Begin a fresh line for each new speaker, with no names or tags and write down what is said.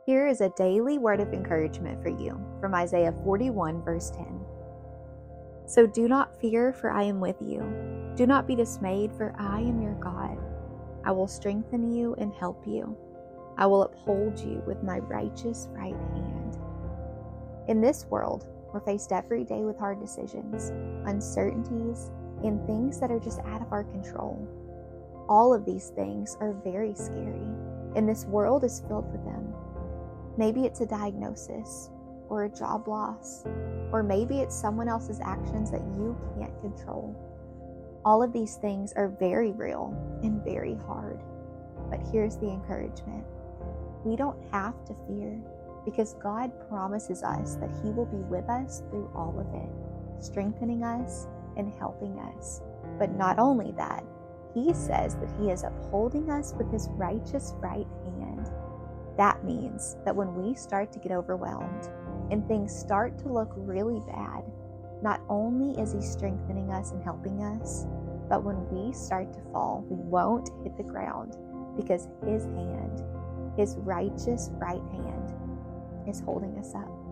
Here is a daily word of encouragement for you from Isaiah 41, verse 10. So do not fear, for I am with you. Do not be dismayed, for I am your God. I will strengthen you and help you. I will uphold you with my righteous right hand. In this world, we're faced every day with hard decisions, uncertainties, and things that are just out of our control. All of these things are very scary, and this world is filled with them. Maybe it's a diagnosis, or a job loss, or maybe it's someone else's actions that you can't control. All of these things are very real and very hard. But here's the encouragement. We don't have to fear, because God promises us that He will be with us through all of it, strengthening us and helping us. But not only that, He says that He is upholding us with His righteous right hand. That means that when we start to get overwhelmed and things start to look really bad, not only is He strengthening us and helping us, but when we start to fall, we won't hit the ground because His hand, His righteous right hand, is holding us up.